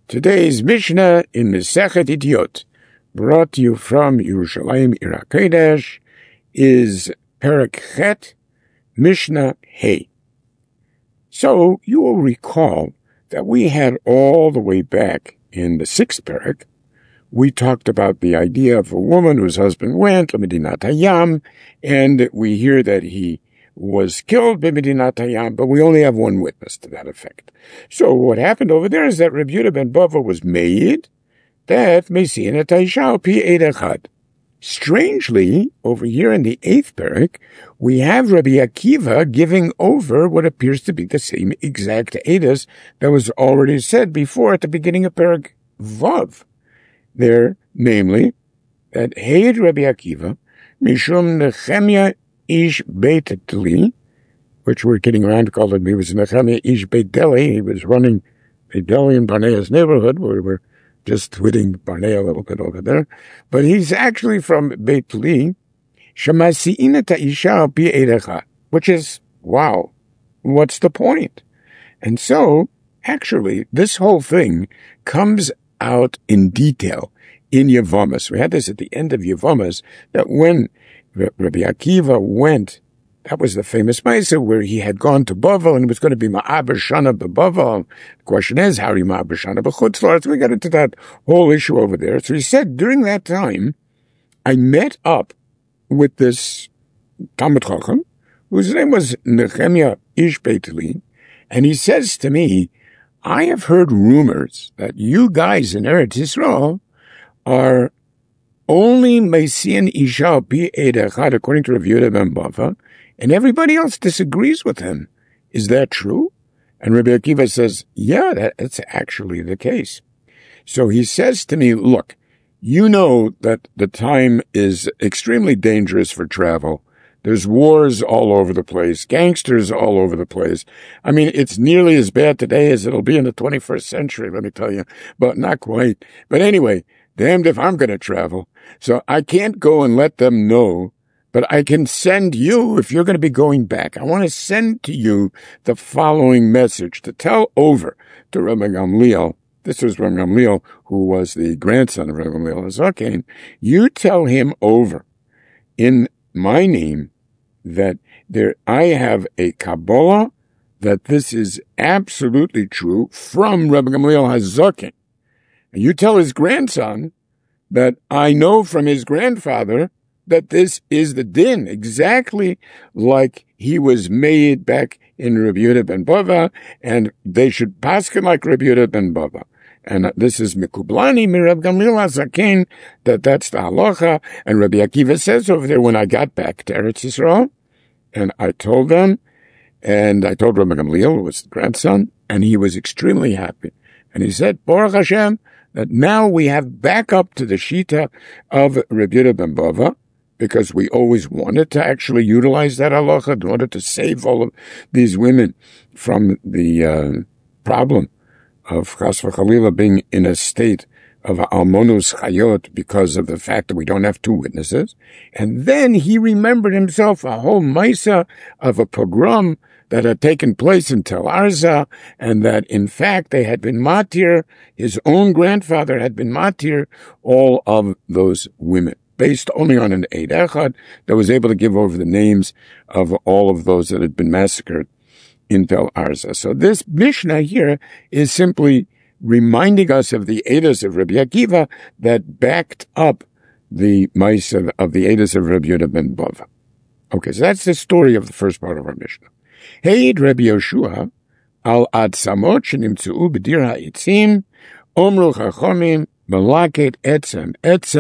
Today's Mishnah in Masechet Idiot, brought to you from Yerushalayim Ir HaKodesh, is Perek Chet, Mishnah Hey. So you will recall that we had all the way back in the 6th Perek, we talked about the idea of a woman whose husband went, Lemedinat Hayam, and we hear that he was killed by Medinat Hayam, but we only have one witness to that effect. So what happened over there is that Rabbi Yehuda ben Bava was made that Mesian et Aisha pi Eid Echad. Strangely, over here in the 8th Perek, we have Rabbi Akiva giving over what appears to be the same exact Eidos that was already said before at the beginning of Perek Vav. There, namely, that Heid Rabbi Akiva, Mishum Nechemia Ish Beit Deli, which we're getting around to call him, he was Nechemia Ish Beit Deli. He was running a deli in Barnea's neighborhood, where we're just hitting Barnea a little bit over there. But he's actually from Beit Deli, Shemasi'ina Ta'isha Pi Eidecha, which is, wow, what's the point? And so, actually, this whole thing comes out in detail in Yevamas. We had this at the end of Yevamas, that when Rabbi Akiva went, that was the famous Maisa where he had gone to Bavel and it was going to be Ma'aber Shana b'Bavel. The question is, how are you Ma'aber Shana b'Chutz La'aretz? So we got into that whole issue over there. So he said, during that time, I met up with this Talmid Chacham, whose name was Nechemia Ish Beit Deli, and he says to me, I have heard rumors that you guys in Eretz Yisrael are only Mesian Isha Pi Eid Echad, according to Rabbi Yehuda ben Bava, and everybody else disagrees with him. Is that true? And Rabbi Akiva says, yeah, that's actually the case. So he says to me, look, you know that the time is extremely dangerous for travel. There's wars all over the place, gangsters all over the place. I mean, it's nearly as bad today as it'll be in the 21st century, let me tell you, but not quite. But anyway, damned if I'm going to travel. So I can't go and let them know, but I can send you, if you're going to be going back, I want to send to you the following message to tell over to Rabbi Gamliel. This was Rabbi Gamliel, who was the grandson of Rabbi Gamliel HaZaken. You tell him over in my name that I have a Kabbalah that this is absolutely true from Rabbi Gamliel HaZaken. And you tell his grandson that I know from his grandfather that this is the din, exactly like he was made back in Rabbi Yehuda ben Bava, and they should paskin like Rabbi Yehuda ben Bava. And this is Mikublani, Mirab Gamliel HaZaken, that's the halacha. And Rabbi Akiva says over there, when I got back to Eretz Yisrael, and I told them, and I told Rabbi Gamliel, who was the grandson, and he was extremely happy. And he said, Baruch Hashem, that now we have back up to the Shita of Rabbi Yehuda ben Bava, because we always wanted to actually utilize that halacha in order to save all of these women from the problem of Chas v'Chalila being in a state of almonus chayot because of the fact that we don't have two witnesses. And then he remembered himself a whole maisa of a pogrom that had taken place in Tel Arza, and that in fact they had been matir, his own grandfather had been matir all of those women, based only on an Eid Echad that was able to give over the names of all of those that had been massacred in Tel Arza. So this Mishnah here is simply reminding us of the Eidos of Rabbi Akiva that backed up the Maisa of the Eidos of Rabbi Yehuda ben Bava. Okay, so that's the story of the first part of our Mishnah. Heid Rabbi Yoshua al ad samot shenimtzeu b'dir ha'itzim omru chachomim malaket etzem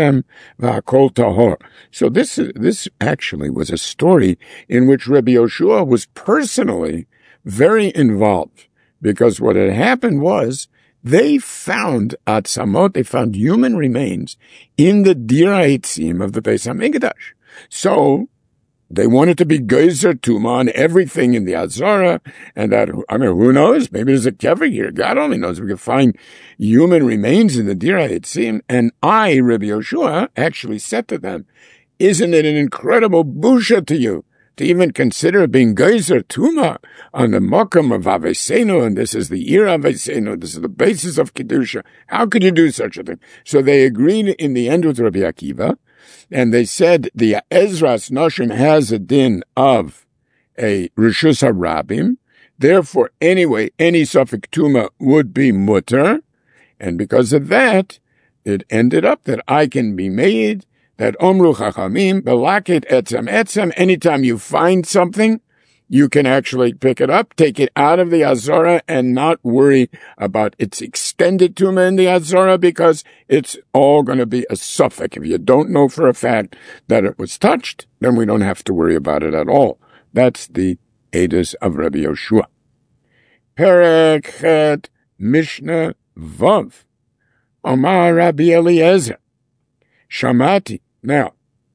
v'hakol tahor. So this actually was a story in which Rabbi Yoshua was personally very involved, because what had happened was they found atzamot, they found human remains in the dir haitzim of the Beis HaMikdash. So they wanted to be geyser tuma on everything in the Azara, and that, I mean, who knows? Maybe there's a kever here. God only knows. We could find human remains in the dir haitzim. And I, Rabbi Yoshua, actually said to them, isn't it an incredible busha to you to even consider being geyser tuma on the makam of Avesenu, and this is the Ir Avesenu, this is the basis of Kedusha. How could you do such a thing? So they agreed in the end with Rabbi Akiva, and they said the Ezras Noshim has a din of a Rishus HaRabim. Therefore, anyway, any Safek Tuma would be mutter. And because of that, it ended up that I can be made, that Omru Chachamim, Belakit Etzem Etzem, anytime you find something, you can actually pick it up, take it out of the Azora, and not worry about its extended Tuma in the Azora, because it's all going to be a suffix. If you don't know for a fact that it was touched, then we don't have to worry about it at all. That's the Edus of Rabbi Yoshua. Perek Chet Mishnah Vav. Omar Rabbi Eliezer. Shamati. Now,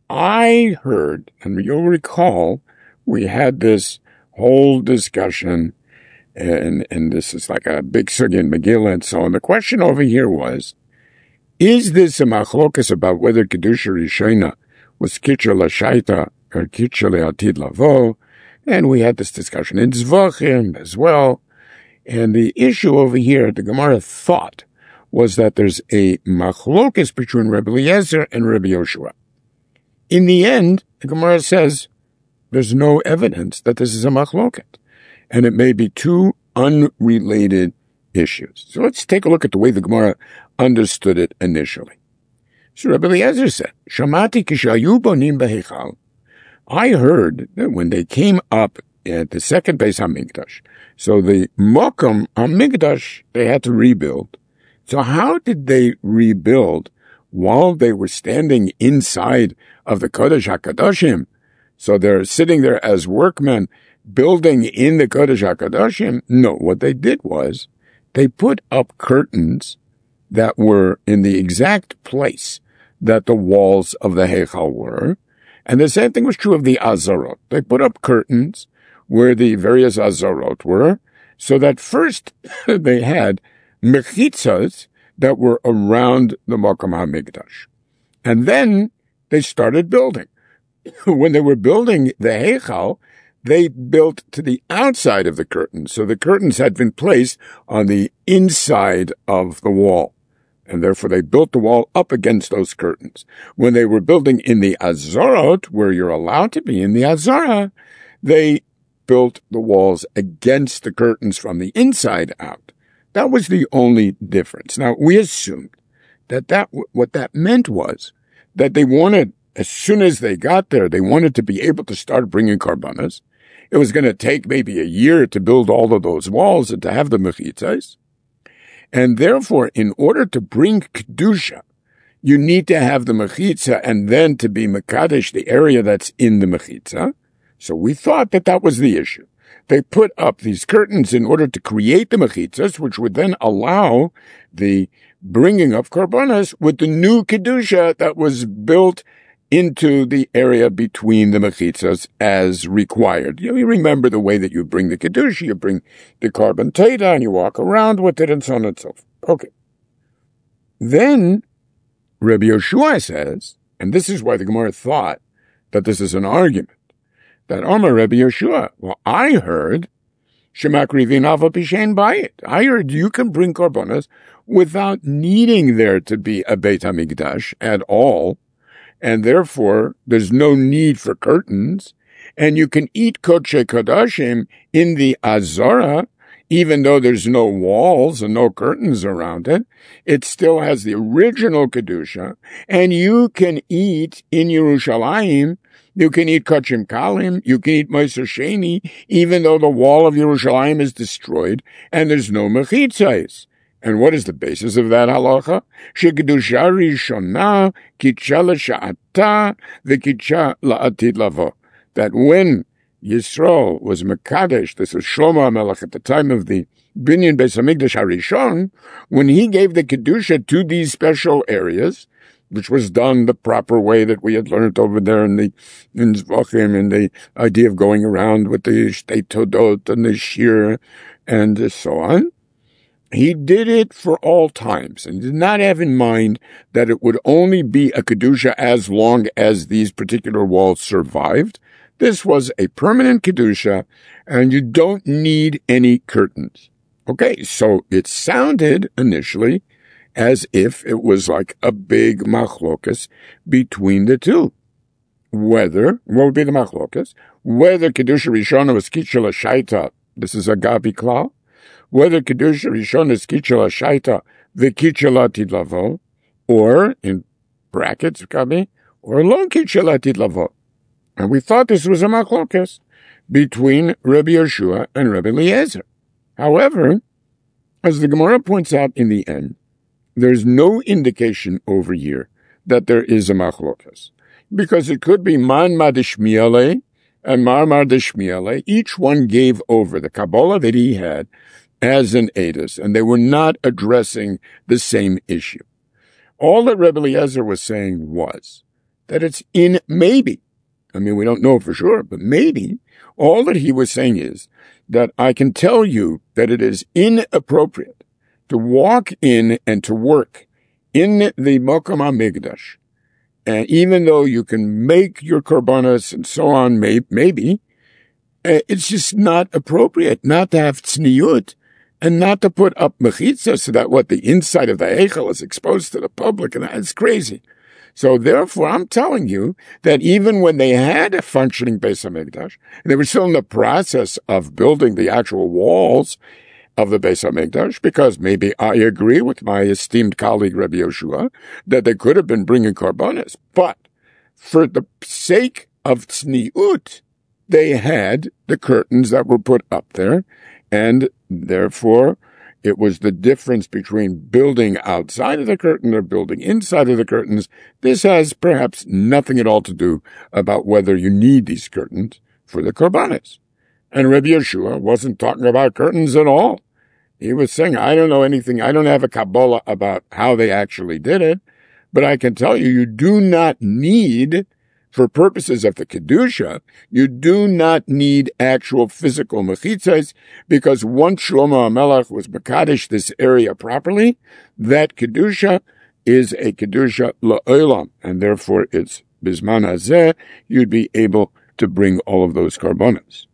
I heard, and you'll recall, we had this whole discussion, and this is like a big sugya in Megillah and so on. The question over here was, is this a machlokas about whether Kedusha Rishona was kitcher l'shaita or kitcher le'atid lavo? And we had this discussion in Zvachim as well. And the issue over here, the Gemara thought, was that there's a machlokas between Rabbi Eliezer and Rabbi Yoshua. In the end, the Gemara says there's no evidence that this is a machloket, and it may be two unrelated issues. So let's take a look at the way the Gemara understood it initially. So Rabbi Eliezer said, Shamati kishayu bonim b'heichal. I heard that when they came up at the second Beis HaMikdash, so the Mokum HaMikdash, they had to rebuild. So how did they rebuild while they were standing inside of the Kodesh HaKadoshim? So they're sitting there as workmen building in the Kodesh HaKadoshim? No, what they did was they put up curtains that were in the exact place that the walls of the Heichal were. And the same thing was true of the Azorot. They put up curtains where the various Azorot were, so that first they had mechitzas that were around the Makom HaMikdash. And then they started building. When they were building the Heichal, they built to the outside of the curtains. So the curtains had been placed on the inside of the wall. And therefore they built the wall up against those curtains. When they were building in the Azorot, where you're allowed to be in the Azorah, they built the walls against the curtains from the inside out. That was the only difference. Now, we assumed that what that meant was that they wanted, as soon as they got there, they wanted to be able to start bringing karbanas. It was going to take maybe a year to build all of those walls and to have the mechitzas. And therefore, in order to bring Kedusha, you need to have the mechitza and then to be mekadesh, the area that's in the mechitza. So we thought that was the issue. They put up these curtains in order to create the mechitzas, which would then allow the bringing of karbanas with the new Kedusha that was built into the area between the mechitzas as required. You remember the way that you bring the Kedusha, you bring the carbon teta and you walk around with it and so on and so forth. Okay. Then Rabbi Yoshua says, and this is why the Gemara thought that this is an argument, that Omar Rabbi Yoshua, well, I heard Shemakrivi Nava Pishen Bayit. I heard you can bring karbonas without needing there to be a Beit HaMikdash at all, and therefore there's no need for curtains, and you can eat Kodesh Kodashim in the Azorah, even though there's no walls and no curtains around it. It still has the original Kedusha, and you can eat in Yerushalayim. You can eat Kachim Kalim, you can eat Meiser Sheni, even though the wall of Yerushalayim is destroyed and there's no mechitzais. And what is the basis of that halacha? Shekedusha rishona kitcha l'sha'ata v'kitcha la'atid lavo. That when Yisrael was Mekadesh, this was Shlomo HaMelech at the time of the Binyan Beis HaMikdash HaRishon, when he gave the Kedusha to these special areas, which was done the proper way that we had learned over there in Zvachim, and the idea of going around with the Shtei Todot and the Shir and so on. He did it for all times and did not have in mind that it would only be a Kedusha as long as these particular walls survived. This was a permanent Kedusha, and you don't need any curtains. Okay, so it sounded initially as if it was like a big machlokas between the two. What would be the machlokas? Whether Kedusha Rishona was Kitchel Shaita, this is a Gabi Klal, whether Kedusha Rishona is Kitchel Shaita, the Kitchel Tidlavo, or, in brackets, Gabi, or Lo Kitchel Tidlavo. And we thought this was a machlokas between Rabbi Yehoshua and Rabbi Eliezer. However, as the Gemara points out in the end, there's no indication over here that there is a machlokas, because it could be Man Madishmiale and Marmar Dishmiale. Each one gave over the Kabbalah that he had as an edus, and they were not addressing the same issue. All that Rebbe Eliezer was saying was that it's in maybe. I mean, we don't know for sure, but maybe. All that he was saying is that I can tell you that it is inappropriate to walk in and to work in the Mokom HaMikdash. And even though you can make your korbanos and so on, maybe, it's just not appropriate not to have tzniut and not to put up mechitza so that what the inside of the Eichel is exposed to the public, and that's crazy. So therefore, I'm telling you that even when they had a functioning Beis HaMikdash, and they were still in the process of building the actual walls of the Beis HaMikdash, because maybe I agree with my esteemed colleague Rabbi Yehoshua that they could have been bringing korbanos, but for the sake of tzniut, they had the curtains that were put up there, and therefore it was the difference between building outside of the curtain or building inside of the curtains. This has perhaps nothing at all to do about whether you need these curtains for the korbanos. And Rabbi Yehoshua wasn't talking about curtains at all. He was saying, I don't know anything. I don't have a Kabbalah about how they actually did it, but I can tell you, you do not need, for purposes of the Kedusha, you do not need actual physical mechitzas, because once Shlomo HaMelech was Mekadesh this area properly, that Kedusha is a Kedusha la'olam, and therefore it's Bizman Hazeh, you'd be able to bring all of those korbanos.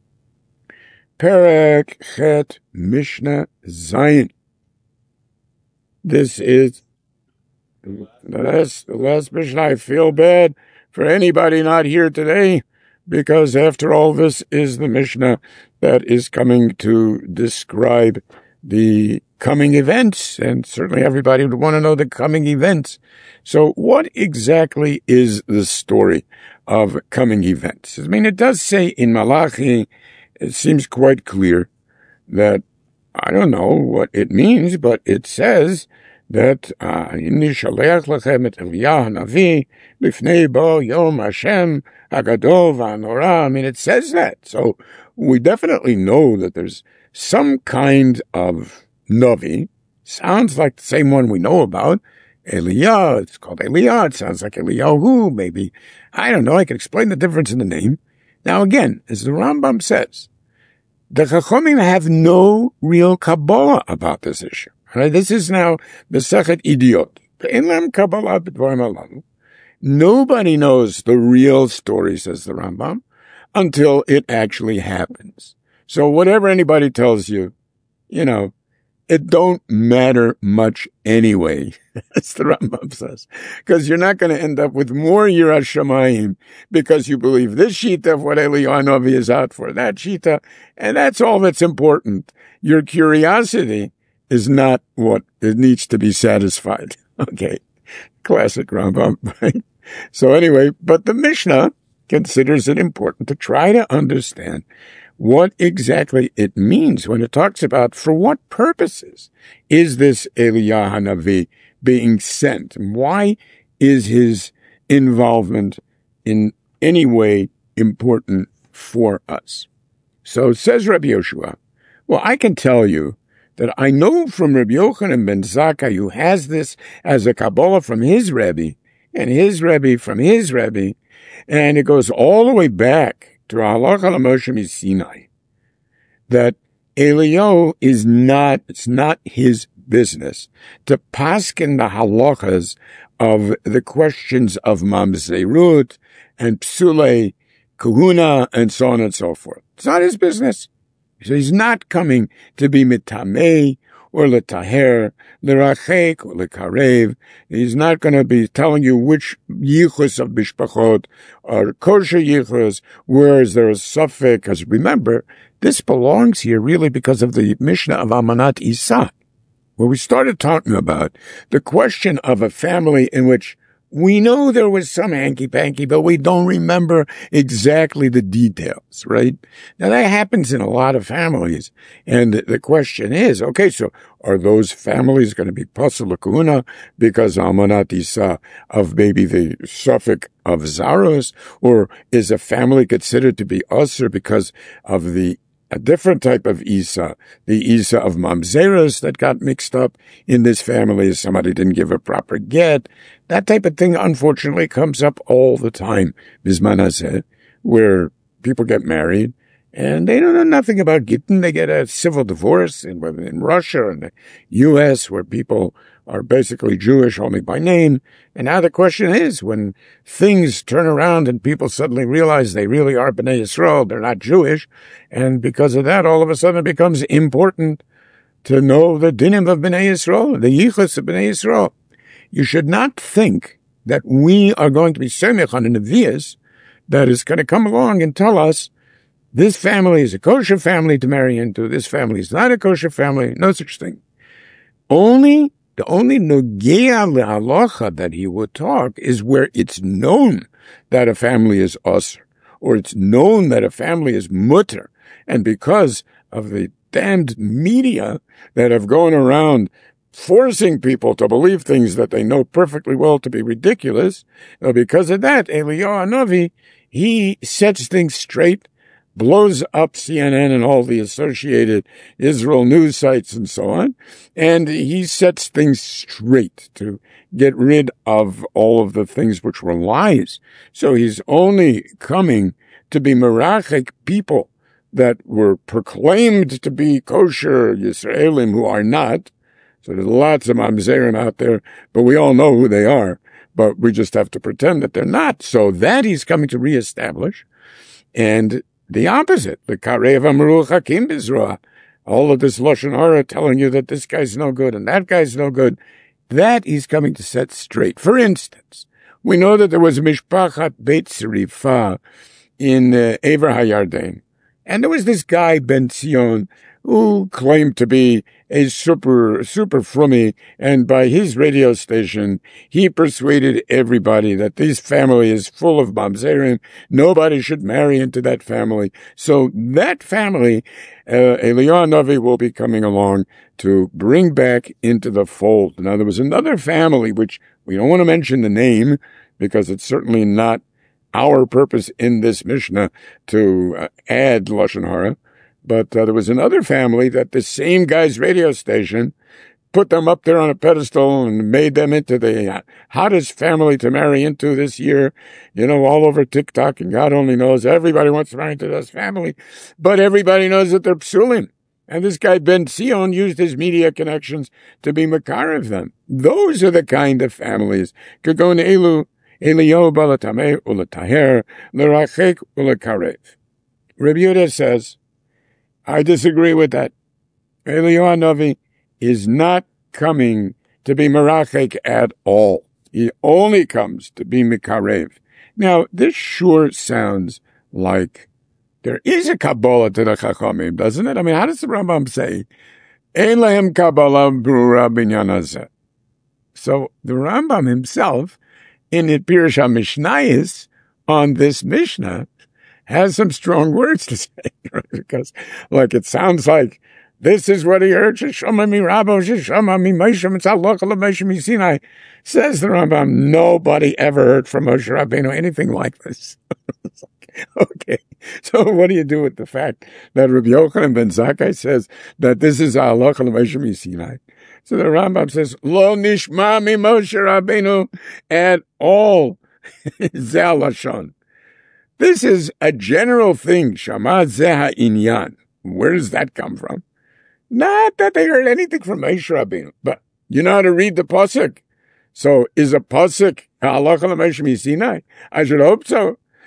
Perek Chet Mishnah Zayin. This is the last Mishnah. I feel bad for anybody not here today, because after all, this is the Mishnah that is coming to describe the coming events, and certainly everybody would want to know the coming events. So what exactly is the story of coming events? I mean, it does say in Malachi, it seems quite clear that, I don't know what it means, but it says that Inni shaleach lechem et Eliyahu Hanavi lifnei bo yom Hashem hagadol v'hanora. I mean, it says that. So we definitely know that there's some kind of Navi. Sounds like the same one we know about. Eliyahu, it's called Eliyahu. It sounds like Eliyahu, maybe. I don't know. I can explain the difference in the name. Now again, as the Rambam says, the Chachamim have no real Kabbalah about this issue. Right? This is now Masechet Idiot. Nobody knows the real story, says the Rambam, until it actually happens. So whatever anybody tells you, it don't matter much anyway, as the Rambam says, because you're not going to end up with more Yiras Shamayim because you believe this shita of what Eliyahu Hanavi is out for, that shita, and that's all that's important. Your curiosity is not what it needs to be satisfied. Okay, classic Rambam, right? So anyway, but the Mishnah considers it important to try to understand what exactly it means when it talks about for what purposes is this Eliyahu Hanavi being sent? And why is his involvement in any way important for us? So says Rabbi Yehoshua, well, I can tell you that I know from Rabbi Yochanan ben Zakkai, who has this as a Kabbalah from his Rebbe, and his Rebbe from his Rebbe, and it goes all the way back to Halacha L'Moshe Sinai, that Eliyahu it's not his business to paskin the halachas of the questions of mamzerut and psulei kahuna, and so on and so forth. It's not his business. So he's not coming to be mitamei or letaher, lerachek or lekarev. He's not going to be telling you which yichus of bishpachot are kosher yichus, whereas there is suffix. Because remember, this belongs here really because of the Mishnah of Almanat Isa, where we started talking about the question of a family in which we know there was some hanky-panky, but we don't remember exactly the details, right? Now, that happens in a lot of families. And the question is, okay, so are those families going to be pasul l'kahuna because Almanat Isa of maybe the suffix of Zaros? Or is a family considered to be usher because of a different type of Isa, the Isa of Mamzeros that got mixed up in this family. Somebody didn't give a proper get. That type of thing, unfortunately, comes up all the time, Bizman Hazeh, where people get married and they don't know nothing about Gittin. They get a civil divorce in Russia and the U.S., where people are basically Jewish only by name. And now the question is, when things turn around and people suddenly realize they really are Bnei Yisrael, they're not Jewish, and because of that, all of a sudden it becomes important to know the dinim of Bnei Yisrael, the yichus of Bnei Yisrael. You should not think that we are going to be semich on a nevias that is going to come along and tell us this family is a kosher family to marry into, this family is not a kosher family, no such thing. The only nogea le'halacha that he would talk is where it's known that a family is usr, or it's known that a family is mutter, and because of the damned media that have gone around forcing people to believe things that they know perfectly well to be ridiculous, because of that, Eliyahu Hanavi, he sets things straight, blows up CNN and all the associated Israel news sites and so on, and he sets things straight to get rid of all of the things which were lies. So he's only coming to be merachek people that were proclaimed to be kosher Yisraelim who are not. So there's lots of mamzerim out there, but we all know who they are, but we just have to pretend that they're not. So that he's coming to reestablish. And the opposite, the Karev Amru Hakim Bizroa, all of this Lashon Hara telling you that this guy's no good and that guy's no good, that he's coming to set straight. For instance, we know that there was a Mishpachat Beit Tzrifa in Ever HaYarden, and there was this guy, Ben Zion, who claimed to be a super frummy, and by his radio station, he persuaded everybody that this family is full of mamzerim. Nobody should marry into that family. So that family, Eliyahu Hanavi will be coming along to bring back into the fold. Now, there was another family, which we don't want to mention the name, because it's certainly not our purpose in this Mishnah to add Lashon Hara. But there was another family that the same guy's radio station put them up there on a pedestal and made them into the hottest family to marry into this year, all over TikTok, and God only knows everybody wants to marry into this family, but everybody knows that they're psulim. And this guy Ben Zion used his media connections to be makar of them. Those are the kind of families. Kagon elu, Eliyahu balatameh uletaher, lerachek ulekarev. Rabbi Yehuda says, I disagree with that. Eliyahu Hanavi is not coming to be merachek at all. He only comes to be mikarev. Now, this sure sounds like there is a Kabbalah to the Chachamim, doesn't it? I mean, how does the Rambam say, Ein lahem Kabbalah brura binyan hazeh? So the Rambam himself, in the Pirush HaMishnayos on this Mishnah, has some strong words to say, because, it sounds like this is what he heard. Says the Rambam, nobody ever heard from Moshe Rabbeinu anything like this. Okay, so what do you do with the fact that Rabbi Yochanan ben Zakkai says that this is halacha l'Moshe Sinai? So the Rambam says, Lo nishma mi Moshe Rabbeinu at all. Zeh lashon. This is a general thing. Shama zeh inyan. Where does that come from? Not that they heard anything from Moshe Rabbeinu, but you know how to read the pasuk. So is a pasuk halacha l'Moshe Sinai? I should hope so.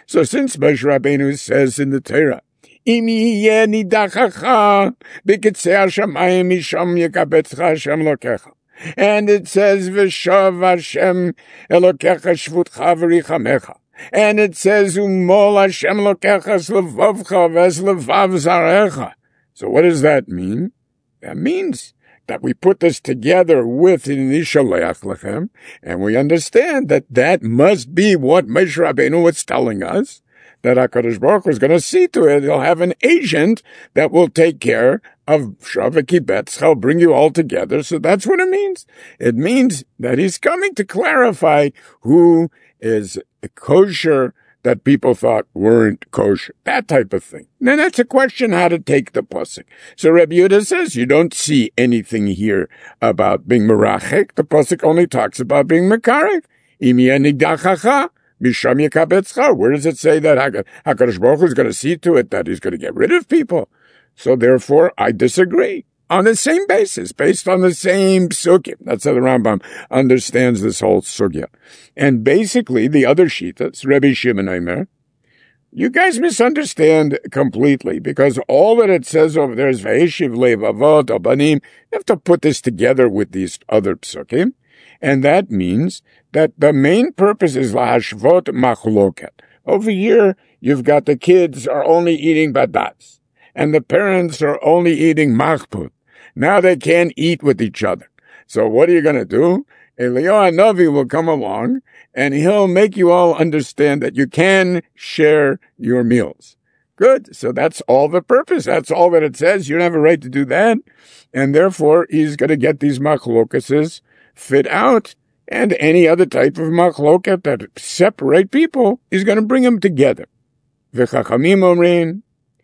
So since Moshe Rabbeinu says in the Torah, Im yeh nidachacha b'kitzei hashamayim misham yekabetcha Hashem lokecha, and it says v'shav Hashem elokecha shvutcha v'richamecha, and it says umol Hashem lokecha slevavcha v'eslevav zarecha. So what does that mean? That means that we put this together with Nishalech Lechem, and we understand that that must be what Moshe Rabbeinu was telling us, that HaKadosh Baruch Hu is going to see to it. He'll have an agent that will take care of Shavaki Betz. He'll bring you all together. So that's what it means. It means that he's coming to clarify who is kosher that people thought weren't kosher. That type of thing. Then that's a question how to take the pasuk. So Rabbi Yehuda says you don't see anything here about being merachek. The pasuk only talks about being mekarev. Im yeh nigdachacha misham yekabetzcha. Where does it say that HaKadosh Baruch Hu is going to see to it that he's going to get rid of people? So therefore, I disagree. On the same basis, based on the same sugya. That's how the Rambam understands this whole sugya. And basically, the other shitas, Rabbi Shimon Omer, you guys misunderstand completely, because all that it says over there is V'eshiv levavot abanim. You have to put this together with these other psukim, and that means that the main purpose is lahashvot machloket. Over here, you've got the kids are only eating badats, and the parents are only eating machput. Now they can't eat with each other. So what are you going to do? Eliyahu Hanavi will come along, and he'll make you all understand that you can share your meals. Good. So that's all the purpose. That's all that it says. You don't have a right to do that. And therefore, he's going to get these machlokases fit out, and any other type of machloket that separate people, he's going to bring them together. V'chachamim omrin,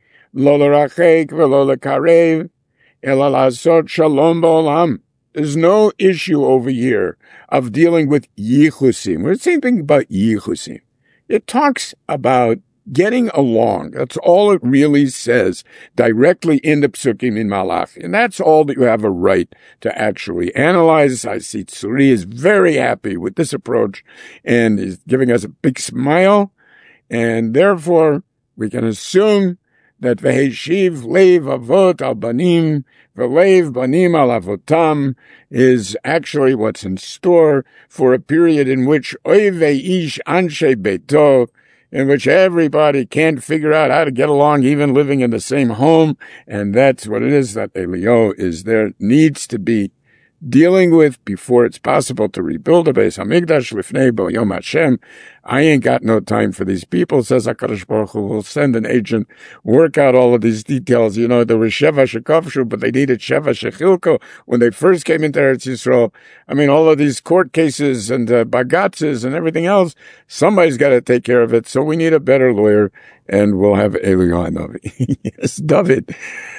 lo l'rachek v'lo l'karev, ela la'asot shalom ba'olam. There's no issue over here of dealing with yichusim. We're saying thing about yichusim. It talks about getting along. That's all it really says directly in the psukim in Malachi. And that's all that you have a right to actually analyze. I see Tzuri is very happy with this approach and is giving us a big smile. And therefore, we can assume that Veheshiv Leiv Avot al Banim V'Leiv Banim al Avotam is actually what's in store for a period in which Oive Ish Anshe Beito, in which everybody can't figure out how to get along, even living in the same home. And that's what it is that Eliyahu is there, needs to be dealing with before it's possible to rebuild a Beis Hamikdash lifnei bo Yom Hashem. I ain't got no time for these people, says HaKadosh Baruch Hu. Will send an agent, work out all of these details. You know, there was Sheva Shekavshu, but they needed Sheva Shechilko when they first came into Eretz Yisrael. I mean, all of these court cases and bagatzes and everything else, somebody's got to take care of it. So we need a better lawyer, and we'll have Eliyahu Hanavi. Yes, David.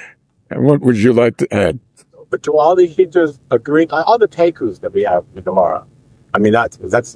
And what would you like to add? But to all these teachers agreeing, all the tekus that we have in Gemara, I mean, that's...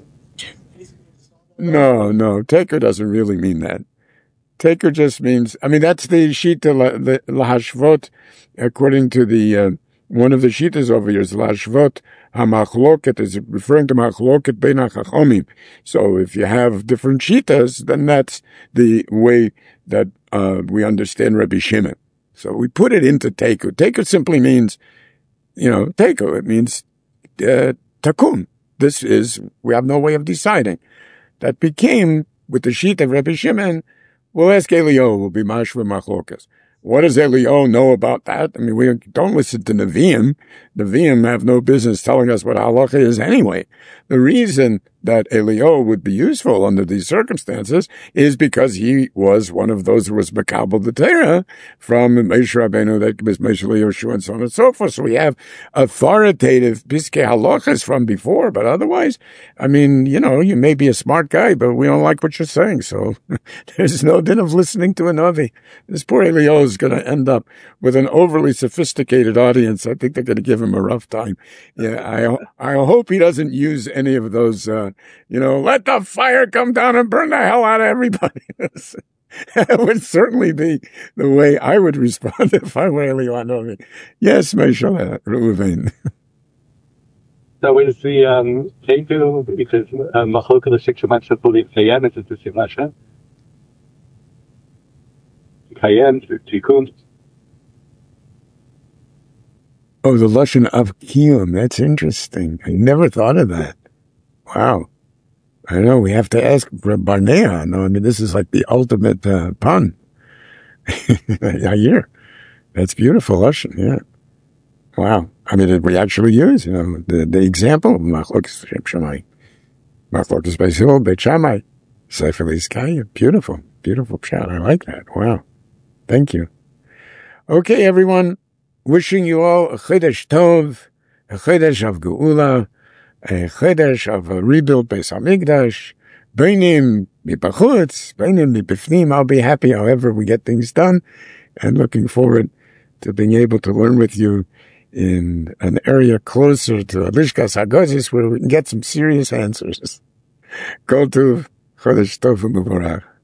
No, teku doesn't really mean that. Teku just means, I mean, that's the shita, the lahashvot, according to the, one of the shitas over here is lahashvot hamachloket, is referring to machloket bein hachachomim. So if you have different shitas, then that's the way that, we understand Rabbi Shimon. So we put it into teku. Teku simply means, teku. It means takun. This is, we have no way of deciding. That became, with the sheet of Rabbi Shimon, we'll ask Eliyahu, will be mashva machlokas. What does Eliyahu know about that? I mean, we don't listen to Nevi'im. Nevi'im have no business telling us what halacha is anyway. The reason that Eliyahu would be useful under these circumstances is because he was one of those who was Makabel the Torah from Moshe Rabbeinu, that was Moshe Yoshua, and so on and so forth. So we have authoritative piskei halachas from before, but otherwise, I mean, you may be a smart guy, but we don't like what you're saying. So there's no din of listening to a Navi. This poor Eliyahu is going to end up with an overly sophisticated audience. I think they're going to give him a rough time. Yeah, I hope he doesn't use any of those, let the fire come down and burn the hell out of everybody. That would certainly be the way I would respond if I were Eliyahu Hanavi. Yes, Moshe Reuven. So is the teku, because Machloka the Shiksha Matzah Puli Kayem, is it the Sim Hashem? Kayen, Tikkun. Oh, the Lashon of Kiyum. That's interesting. I never thought of that. Wow. I know, we have to ask Barnea. No, I mean, this is like the ultimate pun. I hear. That's beautiful, Lashon, yeah. Wow. I mean, we actually use, the example of Machlokes Shem Shammai. Machlokes Beis Hillel, Beit Shammai, Sefer Lizkaya. Beautiful, beautiful pshat. I like that. Wow. Thank you. Okay, everyone. Wishing you all a Chodesh Tov, a Chodesh of Geula, a Chodesh of a rebuilt Beis HaMikdash, Beinim Mibachutz, Beinim Mibifnim. I'll be happy however we get things done, and looking forward to being able to learn with you in an area closer to Lishkas HaGozis where we can get some serious answers. Kol Tov, Chodesh Tov u'Mevorach.